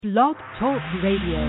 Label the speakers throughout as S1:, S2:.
S1: Blog Talk Radio.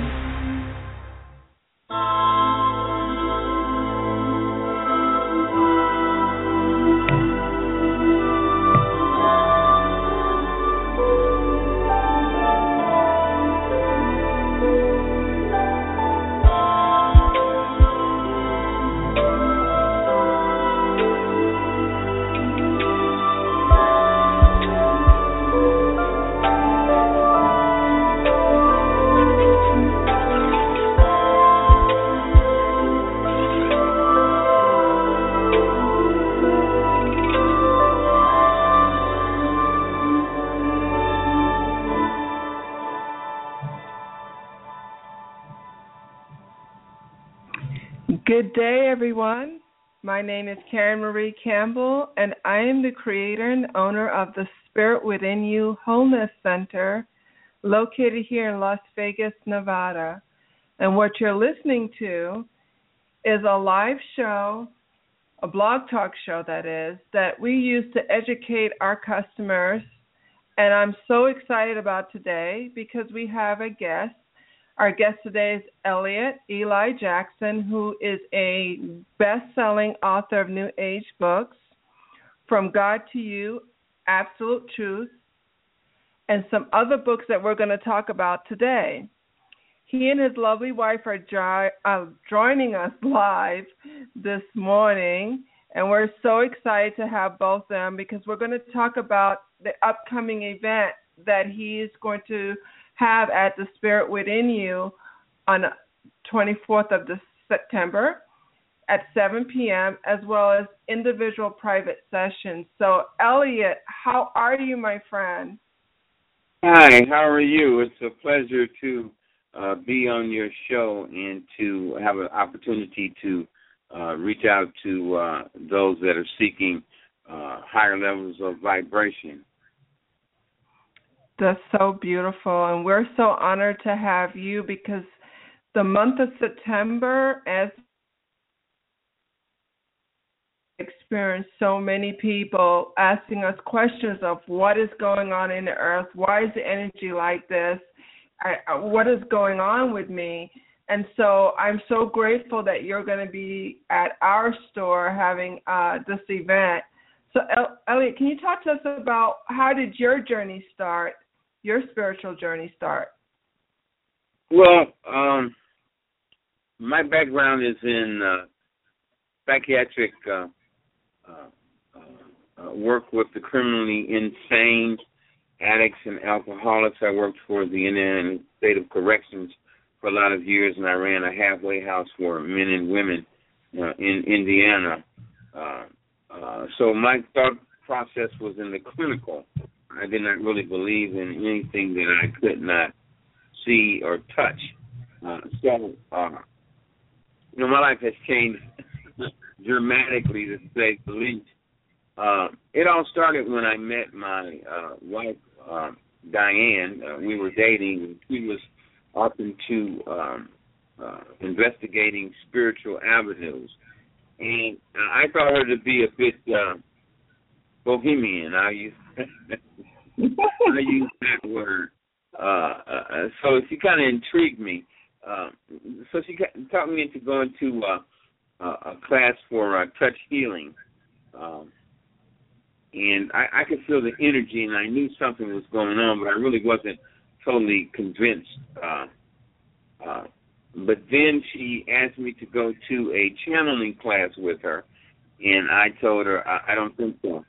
S2: Good day, everyone. My name is Karen Marie Campbell, and I am the creator and owner of the Spirit Within You Wholeness Center, located here in Las Vegas, Nevada. And what you're listening to is a live show, a blog talk show that we use to educate our customers. And I'm so excited about today because we have a guest. Our guest today is Elliot Eli Jackson, who is a best-selling author of New Age books, From God to You, Absolute Truth, and some other books that we're going to talk about today. He and his lovely wife are joining us live this morning, and we're so excited to have both of them because we're going to talk about the upcoming event that he is going to have at the Spirit Within You on 24th of September at 7 p.m., as well as individual private sessions. So, Elliot, how are you, my friend?
S3: Hi, how are you? It's a pleasure to be on your show and to have an opportunity to reach out to those that are seeking higher levels of vibration.
S2: That's so beautiful, and we're so honored to have you because the month of September, as experienced so many people asking us questions of what is going on in the earth, why is the energy like this, what is going on with me, and so I'm so grateful that you're going to be at our store having this event. So, Elliot, can you talk to us about how did your journey start? Your spiritual journey start?
S3: Well, my background is in psychiatric work with the criminally insane, addicts, and alcoholics. I worked for the Indiana State of Corrections for a lot of years, and I ran a halfway house for men and women in Indiana. So my thought process was in the clinical. I did not really believe in anything that I could not see or touch. My life has changed dramatically, to say the least. It all started when I met my wife, Diane. We were dating. She was up into investigating spiritual avenues. And I thought her to be a bit bohemian. I use that word. So she kind of intrigued me. So she taught me into going to a class for touch healing. And I could feel the energy, and I knew something was going on, but I really wasn't totally convinced. But then she asked me to go to a channeling class with her, and I told her, I don't think so.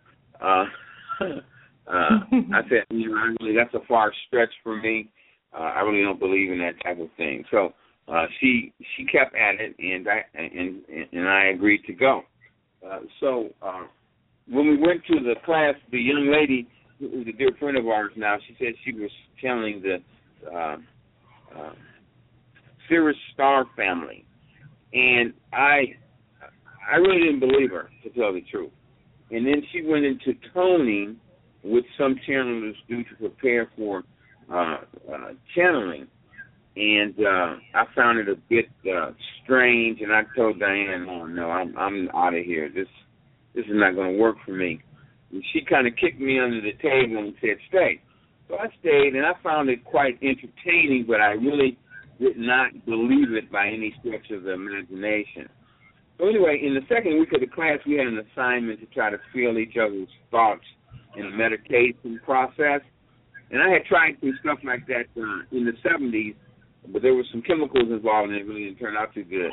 S3: I said, that's a far stretch for me. I really don't believe in that type of thing. So she kept at it, and I agreed to go. So when we went to the class, the young lady, who's a dear friend of ours now, she said she was channeling the Sirius Star family, and I really didn't believe her, to tell the truth. And then she went into toning, which some channelers do to prepare for channeling. And I found it a bit strange, and I told Diane, no, I'm out of here. This is not going to work for me. And she kind of kicked me under the table and said, stay. So I stayed, and I found it quite entertaining, but I really did not believe it by any stretch of the imagination. So anyway, in the second week of the class, we had an assignment to try to feel each other's thoughts in a meditation process. And I had tried some stuff like that in the 70s, but there were some chemicals involved, and it really didn't turn out too good.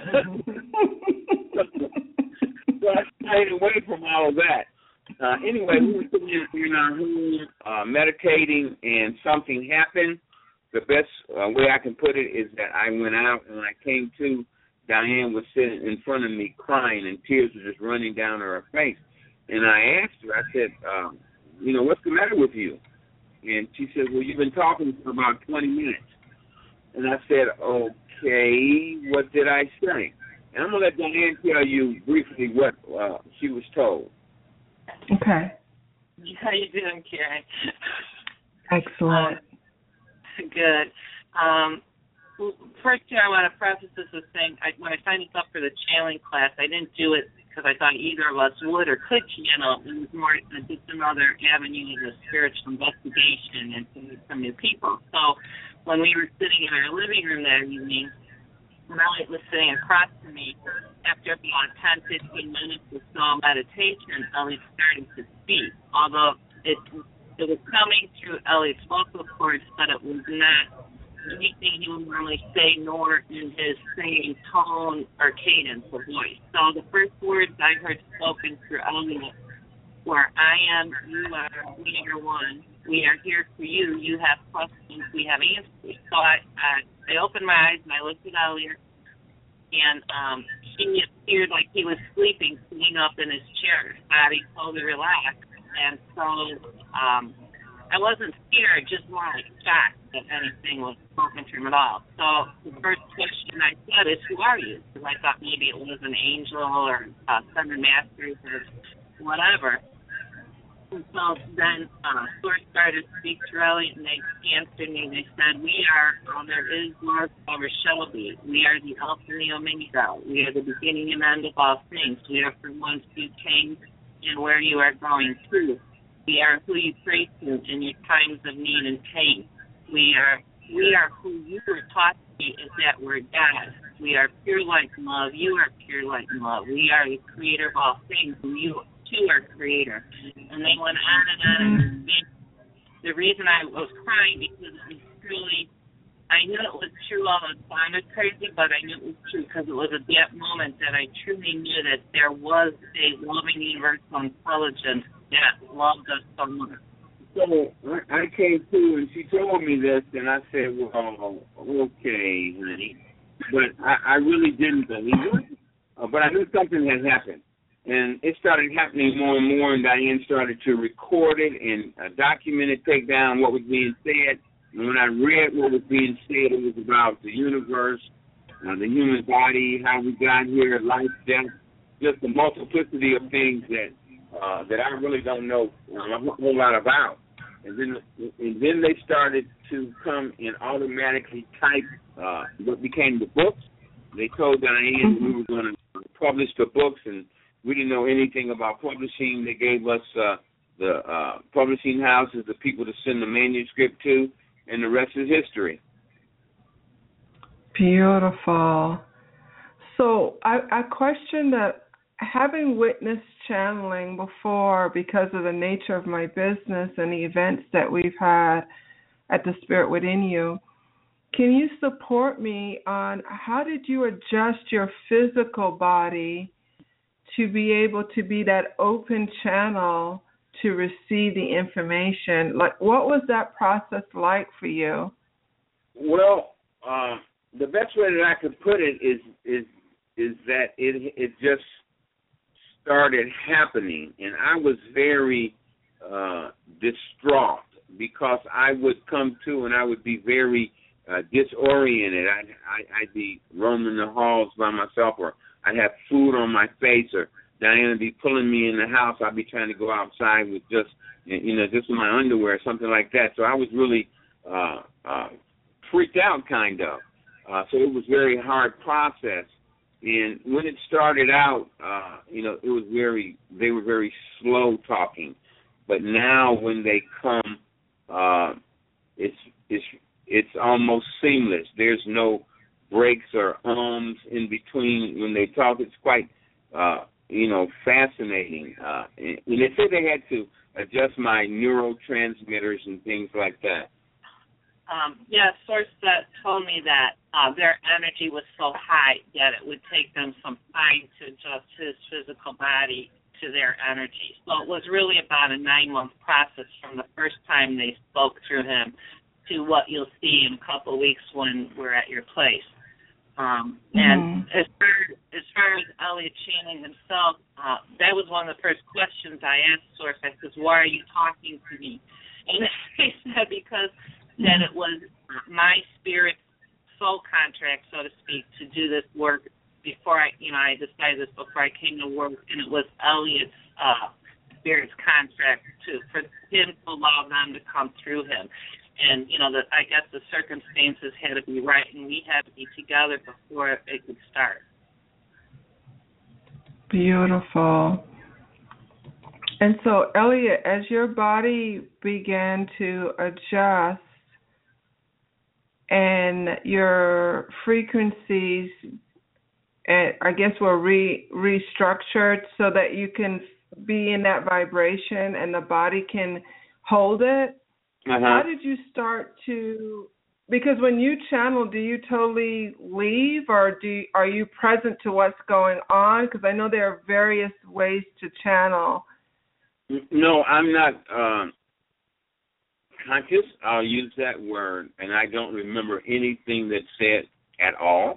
S3: So I stayed away from all of that. Anyway, we were sitting in our home meditating, and something happened. The best way I can put it is that I went out, and when I came to, Diane was sitting in front of me crying, and tears were just running down her face. And I asked her, I said, what's the matter with you? And she said, well, you've been talking for about 20 minutes. And I said, okay, what did I say? And I'm going to let Diane tell you briefly what she was told.
S2: Okay.
S4: How you doing, Karen?
S2: Excellent.
S4: Good. First, I want to preface this with saying, when I signed up for the channeling class, I didn't do it because I thought either of us would or could channel. It was more just another avenue of spiritual investigation and to meet some new people. So when we were sitting in our living room that evening, and Elliot was sitting across from me, after about 10, 15 minutes of slow meditation, Elliot started to speak, although it was coming through Elliot's vocal cords, but it was not anything he would normally say, nor in his singing tone or cadence of voice. So the first words I heard spoken through Elliot were, I am, you are, we are one. We are here for you. You have questions. We have answers. So I opened my eyes and I looked at Elliot, and he appeared like he was sleeping, sitting up in his chair, his body totally relaxed. And so I wasn't scared, just more like shocked that anything was spoken to him at all. So the first question I said is, who are you? Because I thought maybe it was an angel or Seven Masters or whatever. And so then Source started to speak to Elliot, and they answered me. They said, we are, there is Lord over Shelby. We are the Alpha and the Omega. We are the beginning and end of all things. We are from whence you came and where you are going to. We are who you pray to in your times of need and pain. We are who you were taught to be is that we're God. We are pure light and love. You are pure light and love. We are the creator of all things, and you too are creator. And they went on and on. And the reason I was crying because it was truly, I knew it was true, although it sounded crazy, but I knew it was true because it was at that moment that I truly knew that there was a loving universal intelligence that loved us so much.
S3: So I came to, and she told me this, and I said, well, okay, honey. But I really didn't believe it. But I knew something had happened. And it started happening more and more, and Diane started to record it and document it, take down what was being said. And when I read what was being said, it was about the universe, the human body, how we got here, life, death, just the multiplicity of things that I really don't know a whole lot about. And then they started to come and automatically type what became the books. They told Diane we were going to publish the books, and we didn't know anything about publishing. They gave us the publishing houses, the people to send the manuscript to, and the rest is history.
S2: Beautiful. So I question that, having witnessed channeling before because of the nature of my business and the events that we've had at the Spirit Within You, can you support me on how did you adjust your physical body to be able to be that open channel to receive the information? Like, what was that process like for you?
S3: Well, the best way that I could put it is that it just started happening, and I was very distraught because I would come to and I would be very disoriented. I'd be roaming the halls by myself, or I'd have food on my face, or Diane would be pulling me in the house. I'd be trying to go outside with just with my underwear or something like that. So I was really freaked out, kind of. So it was a very hard process. And when it started out, they were very slow talking. But now when they come it's almost seamless. There's no breaks or ums in between when they talk. It's quite fascinating. And they say they had to adjust my neurotransmitters and things like that.
S4: A source that told me that their energy was so high that it would take them some time to adjust his physical body to their energy. So it was really about a 9-month process from the first time they spoke through him to what you'll see in a couple of weeks when we're at your place. And as far as Elliot Channing himself, that was one of the first questions I asked Source. I said, why are you talking to me? And they said because that it was my spirit's soul contract, so to speak, to do this work before I decided this before I came to work, and it was Elliot's spirit's contract for him to allow them to come through him. And, I guess the circumstances had to be right, and we had to be together before it could start.
S2: Beautiful. And so, Elliot, as your body began to adjust and your frequencies, I guess, were restructured so that you can be in that vibration and the body can hold it, how did you start to, because when you channel, do you totally leave or are you present to what's going on? Because I know there are various ways to channel.
S3: No, I'm not conscious. I'll use that word, and I don't remember anything that's said at all.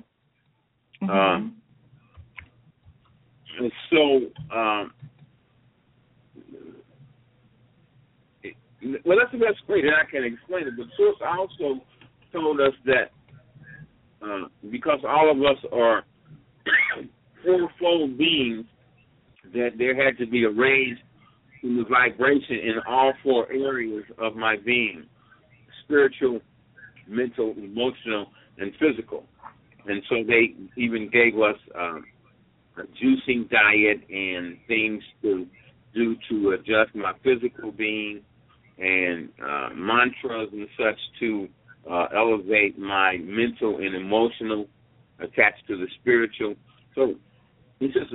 S3: Well, that's the best way that I can explain it. But Source also told us that because all of us are fourfold beings, that there had to be a raise in the vibration in all 4 areas of my being: spiritual, mental, emotional, and physical. And so they even gave us a juicing diet and things to do to adjust my physical being, and mantras and such to elevate my mental and emotional attached to the spiritual. So this is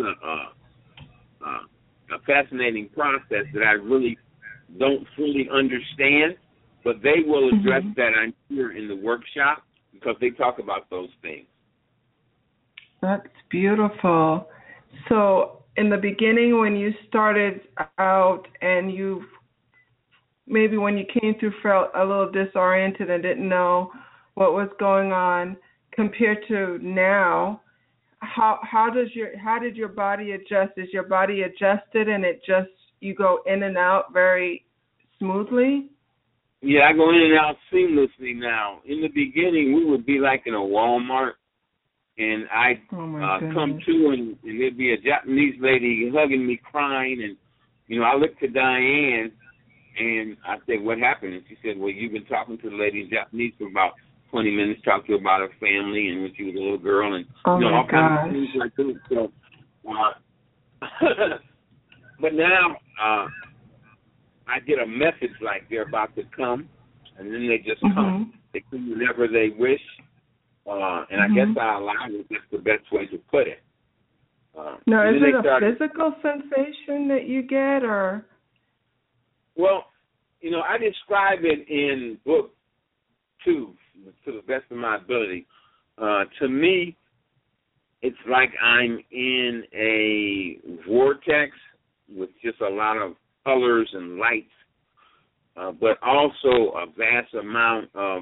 S3: a fascinating process that I really don't fully understand, but they will address that, I'm sure, in the workshop because they talk about those things.
S2: That's beautiful. So in the beginning when you started out and maybe when you came through felt a little disoriented and didn't know what was going on compared to now, how did your body adjust? Is your body adjusted and you go in and out very smoothly?
S3: Yeah, I go in and out seamlessly now. In the beginning, we would be like in a Walmart, and I'd come to, and there'd be a Japanese lady hugging me, crying, and, I looked to Diane, and I said, what happened? And she said, well, you've been talking to the lady in Japanese for about 20 minutes, talked to her about her family and when she was a little girl, and, all kinds of things like that. So, but now I get a message like they're about to come, and then they just come. They come whenever they wish, and I guess I allow it. That's the best way to put it.
S2: Now, is it a physical sensation that you get, or?
S3: Well, I describe it in book 2 to the best of my ability. To me, it's like I'm in a vortex with just a lot of colors and lights, but also a vast amount of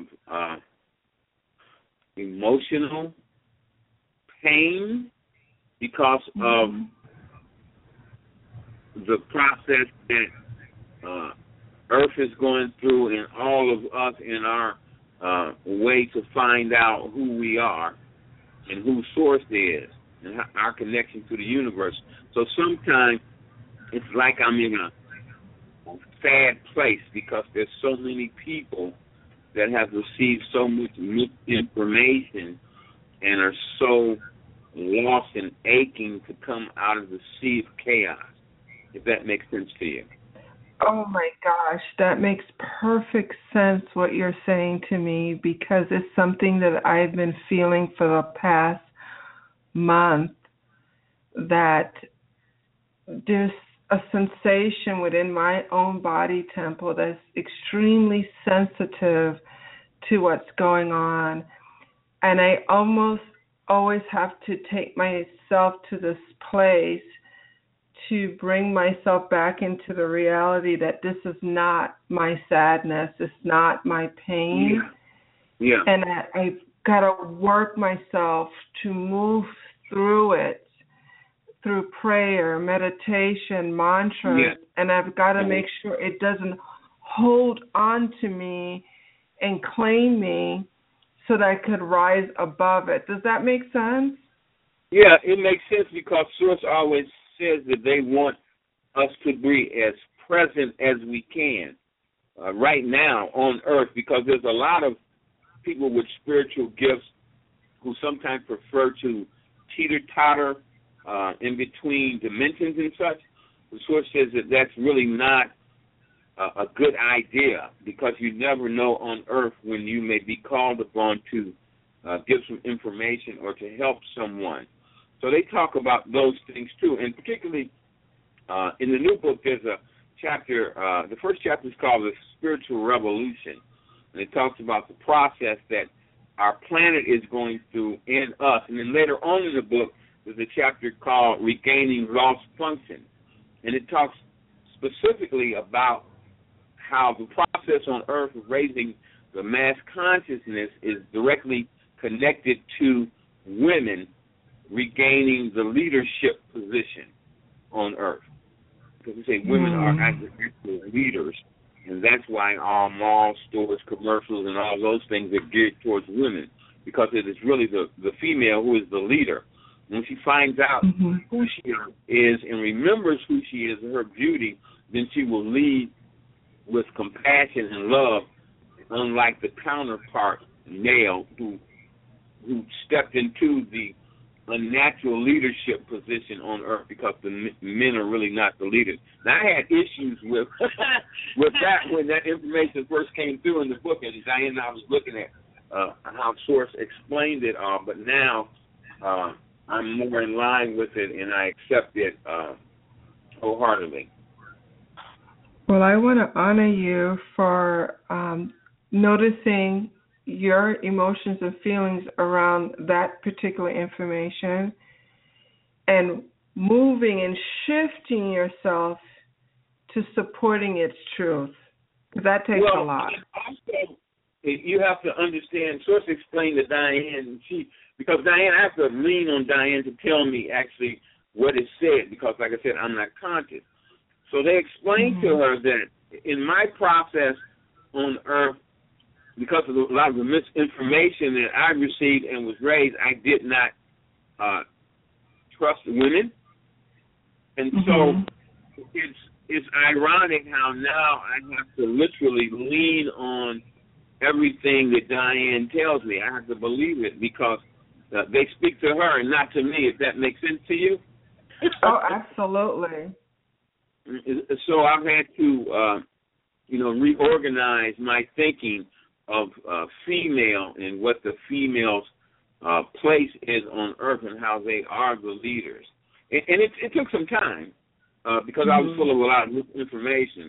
S3: emotional pain because of the process that Earth is going through and all of us in our way to find out who we are and who Source is and our connection to the universe. So sometimes it's like I'm in a sad place because there's so many people that have received so much misinformation and are so lost and aching to come out of the sea of chaos, if that makes sense to you.
S2: Oh my gosh, that makes perfect sense what you're saying to me, because it's something that I've been feeling for the past month, that there's a sensation within my own body temple that's extremely sensitive to what's going on. And I almost always have to take myself to this place to bring myself back into the reality that this is not my sadness, it's not my pain.
S3: Yeah.
S2: And I've got to work myself to move through it, through prayer, meditation, mantras, and I've got to make sure it doesn't hold on to me and claim me so that I could rise above it. Does that make sense?
S3: Yeah, it makes sense, because Source always says that they want us to be as present as we can right now on earth, because there's a lot of people with spiritual gifts who sometimes prefer to teeter-totter in between dimensions and such. The Source says that that's really not a good idea, because you never know on earth when you may be called upon to give some information or to help someone. So they talk about those things too, and particularly in the new book there's a chapter, the first chapter is called The Spiritual Revolution, and it talks about the process that our planet is going through in us. And then later on in the book there's a chapter called Regaining Lost Function, and it talks specifically about how the process on earth of raising the mass consciousness is directly connected to women regaining the leadership position on earth. Because we say women are actual leaders, and that's why all malls, stores, commercials, and all those things are geared towards women, because it is really the female who is the leader. When she finds out who she is and remembers who she is and her beauty, then she will lead with compassion and love, unlike the counterpart male who stepped into the unnatural leadership position on earth, because the men are really not the leaders. Now, I had issues with with that when that information first came through in the book, and Diane and I was looking at how Source explained it all, but now I'm more in line with it, and I accept it wholeheartedly.
S2: Well, I want to honor you for noticing your emotions and feelings around that particular information and moving and shifting yourself to supporting its truth. That takes a lot.
S3: Also, you have to understand, Source explained to Diane, because Diane, I have to lean on Diane to tell me actually what is said, because like I said, I'm not conscious. So they explained to her that in my process on earth, because of a lot of the misinformation that I received and was raised, I did not trust women. And so it's ironic how now I have to literally lean on everything that Diane tells me. I have to believe it, because they speak to her and not to me, if that makes sense to you.
S2: Oh, absolutely.
S3: So I've had to, reorganize my thinking of female and what the female's place is on earth and how they are the leaders. And it took some time because I was full of a lot of misinformation.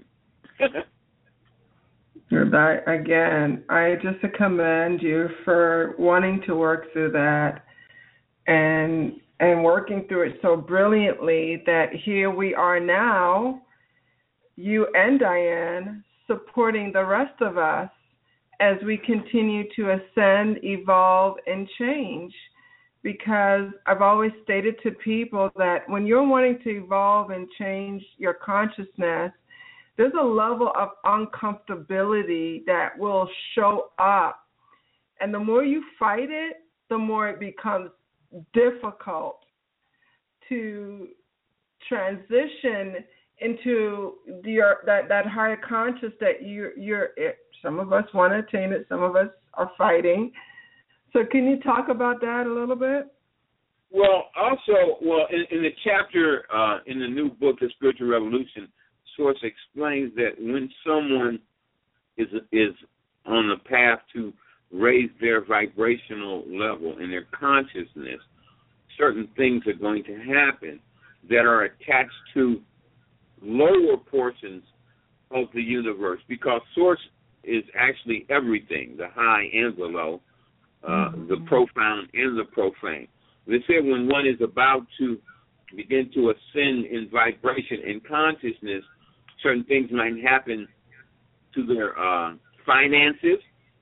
S2: Again, I just commend you for wanting to work through that and working through it so brilliantly that here we are now, you and Diane, supporting the rest of us as we continue to ascend, evolve, and change. Because I've always stated to people that when you're wanting to evolve and change your consciousness, there's a level of uncomfortability that will show up. And the more you fight it, the more it becomes difficult to transition into that higher conscious that you're. Some of us want to attain it. Some of us are fighting. So can you talk about that a little bit?
S3: Well, also, in the chapter in the new book, The Spiritual Revolution, Source explains that when someone is on the path to raise their vibrational level and their consciousness, certain things are going to happen that are attached to lower portions of the universe, because Source is actually everything, the high and the low, the profound and the profane. They said when one is about to begin to ascend in vibration and consciousness, certain things might happen to their finances.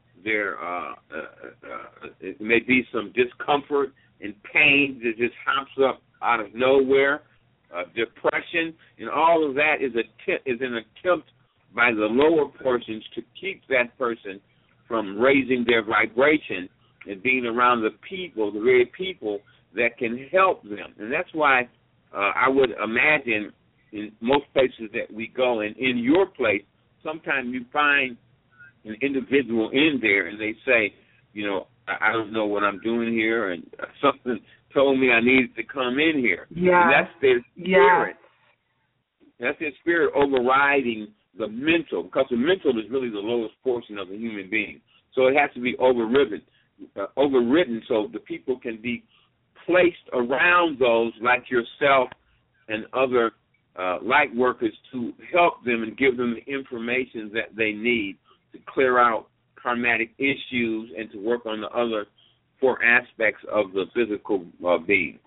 S3: It may be some discomfort and pain that just hops up out of nowhere, depression, and all of that is an attempt by the lower portions to keep that person from raising their vibration and being around the people, the very people that can help them. And that's why I would imagine in most places that we go, and in your place, sometimes you find an individual in there and they say, you know, I don't know what I'm doing here, and something told me I needed to come in here.
S2: Yeah.
S3: And that's their spirit.
S2: Yes.
S3: That's their spirit overriding the mental, because the mental is really the lowest portion of a human being. So it has to be overridden so the people can be placed around those like yourself and other light workers to help them and give them the information that they need to clear out karmatic issues and to work on the other 4 aspects of the physical being.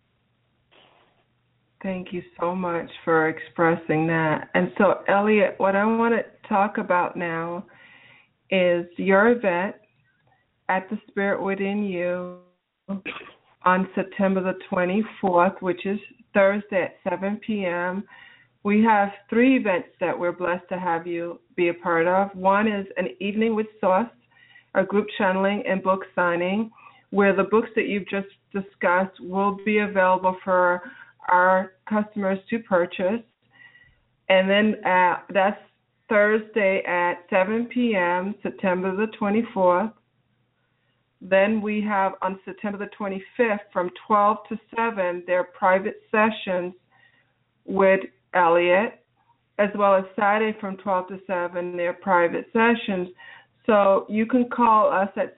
S2: Thank you so much for expressing that. And so, Elliot, what I want to talk about now is your event at the Spirit Within You on September the 24th, which is Thursday at 7 p.m. We have 3 events that we're blessed to have you be a part of. One is an evening with Source, a group channeling and book signing, where the books that you've just discussed will be available for our customers to purchase. And then that's Thursday at 7 p.m., September the 24th. Then we have on September the 25th from 12 to 7 their private sessions with Elliot, as well as Saturday from 12 to 7 their private sessions. So you can call us at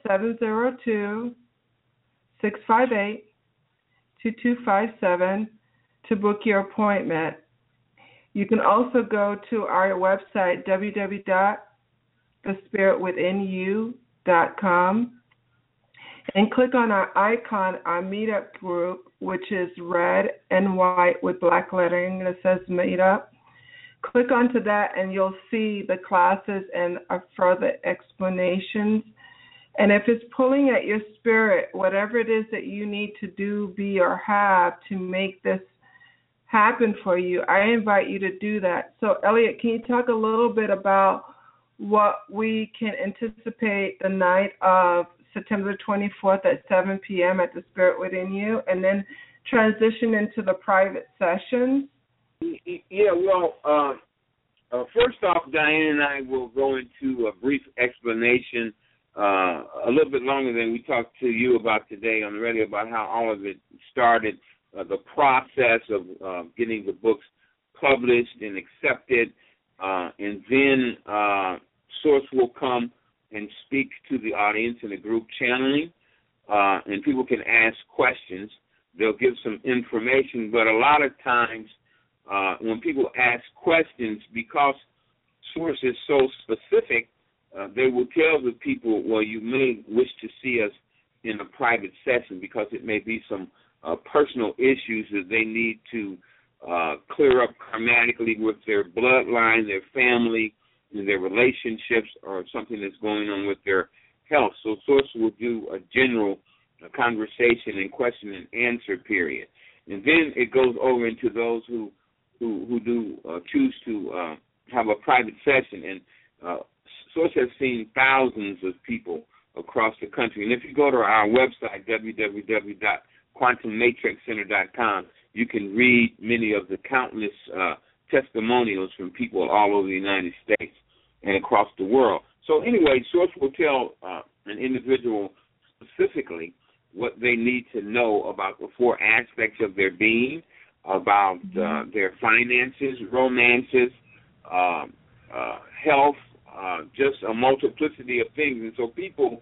S2: 702-658-2257 to book your appointment. You can also go to our website, www.thespiritwithinyou.com, and click on our icon, our meetup group, which is red and white with black lettering that says meetup. Click onto that and you'll see the classes and further explanations. And if it's pulling at your spirit, whatever it is that you need to do, be, or have to make this happen for you, I invite you to do that. So, Elliot, can you talk a little bit about what we can anticipate the night of September 24th at 7 p.m. at the Spirit Within You, and then transition into the private sessions?
S3: Yeah, well, first off, Diane and I will go into a brief explanation, a little bit longer than we talked to you about today on the radio, about how all of it started, the process of getting the books published and accepted, and then Source will come and speak to the audience in a group channeling, and people can ask questions. They'll give some information, but a lot of times when people ask questions, because Source is so specific, they will tell the people, well, you may wish to see us in a private session because it may be some personal issues that they need to clear up karmatically with their bloodline, their family, their relationships, or something that's going on with their health. So Source will do a general conversation and question and answer period. And then it goes over into those who do choose to have a private session. And Source has seen thousands of people across the country. And if you go to our website, www.quantummatrixcenter.com, you can read many of the countless testimonials from people all over the United States and across the world. So anyway, Source will tell an individual specifically what they need to know about the 4 aspects of their being, about their finances, romances, health, just a multiplicity of things. And so people,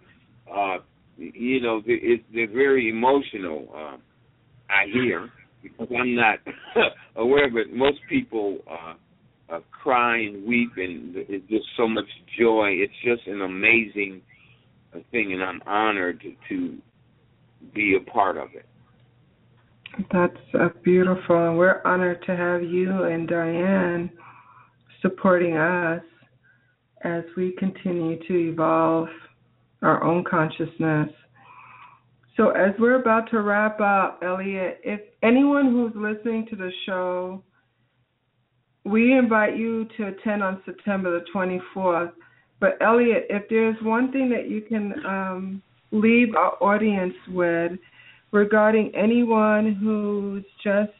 S3: they're very emotional, I hear, because I'm not aware of it. Most people cry and weep, and it's just so much joy. It's just an amazing thing, and I'm honored to be a part of it.
S2: That's beautiful, and we're honored to have you and Diane supporting us as we continue to evolve our own consciousness. So as we're about to wrap up, Elliot, if anyone who's listening to the show, we invite you to attend on September the 24th. But Elliot, if there's one thing that you can leave our audience with regarding anyone who's just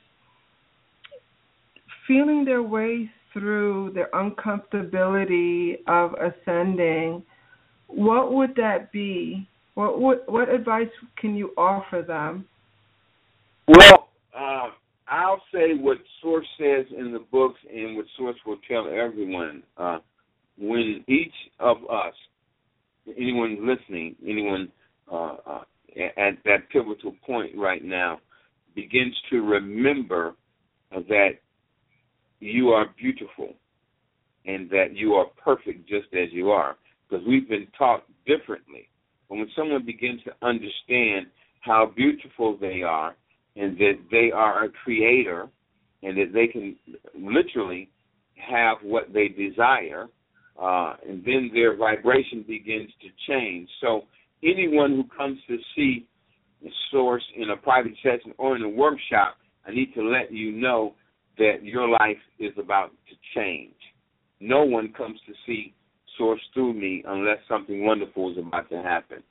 S2: feeling their way through their uncomfortability of ascending, what would that be? What advice can you offer them?
S3: Well, I'll say what Source says in the books and what Source will tell everyone. When each of us, anyone listening, anyone at that pivotal point right now, begins to remember that you are beautiful and that you are perfect just as you are, because we've been taught differently. But when someone begins to understand how beautiful they are and that they are a creator and that they can literally have what they desire, and then their vibration begins to change. So anyone who comes to see the Source in a private session or in a workshop, I need to let you know that your life is about to change. No one comes to see Source through me unless something wonderful is about to happen.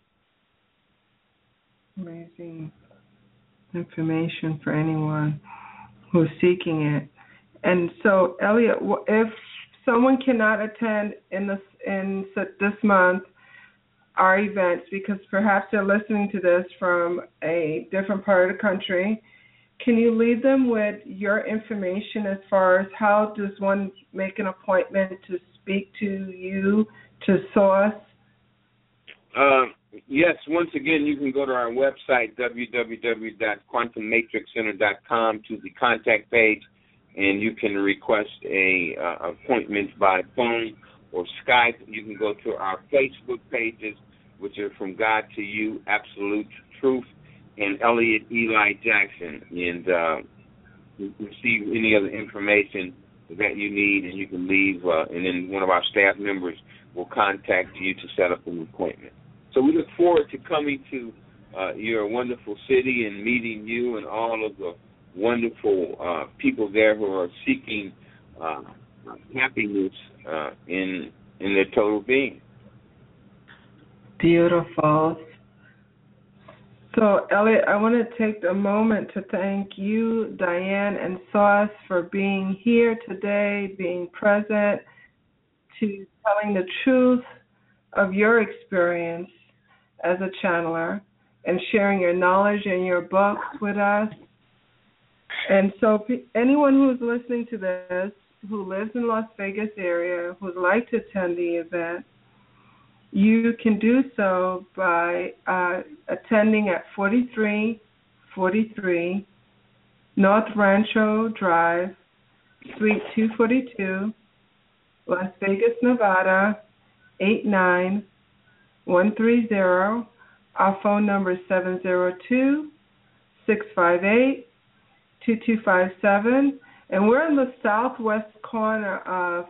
S2: Amazing information for anyone who's seeking it. And so, Elliot, if someone cannot attend in this month our events because perhaps they're listening to this from a different part of the country, can you leave them with your information as far as how does one make an appointment to speak to you, to Source?
S3: Yes, once again, you can go to our website, www.quantummatrixcenter.com, to the contact page, and you can request a appointment by phone or Skype. You can go to our Facebook pages, which are From God to You, Absolute Truth, and Elliot Eli Jackson, and receive any other information that you need, and you can leave, and then one of our staff members will contact you to set up an appointment. So we look forward to coming to your wonderful city and meeting you and all of the wonderful people there who are seeking happiness in their total being.
S2: Beautiful. So, Elliot, I want to take a moment to thank you, Diane, and Source for being here today, being present, to telling the truth of your experience as a channeler and sharing your knowledge and your books with us. And so anyone who's listening to this, who lives in Las Vegas area, who would like to attend the event, you can do so by attending at 4343 North Rancho Drive, Suite 242, Las Vegas, Nevada, 89130. Our phone number is 702-658-2257. And we're in the southwest corner of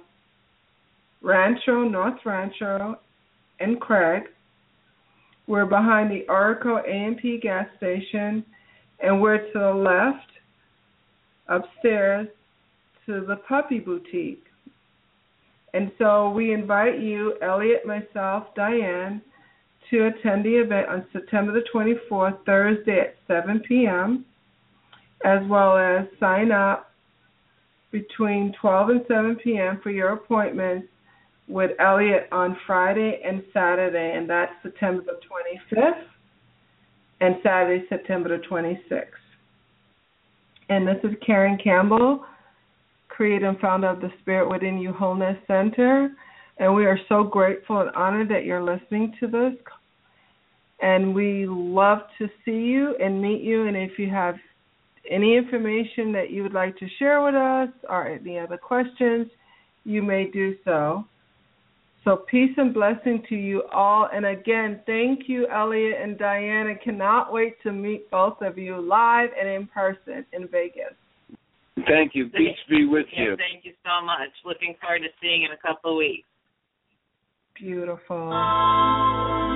S2: North Rancho, and Craig. We're behind the Oracle A&P gas station, and we're to the left, upstairs, to the Puppy Boutique. And so we invite you, Elliot, myself, Diane, to attend the event on September the 24th, Thursday at 7 p.m., as well as sign up between 12 and 7 p.m. for your appointments with Elliot on Friday and Saturday, and that's September the 25th and Saturday, September the 26th. And this is Karen Campbell, creator and founder of the Spirit Within You Wholeness Center. And we are so grateful and honored that you're listening to this. And we love to see you and meet you. And if you have any information that you would like to share with us or any other questions, you may do so. So peace and blessing to you all. And again, thank you, Elliot and Diana. Cannot wait to meet both of you live and in person in Vegas.
S3: Thank you. Peace be with you.
S4: Thank you so much. Looking forward to seeing you in a couple of weeks.
S2: Beautiful.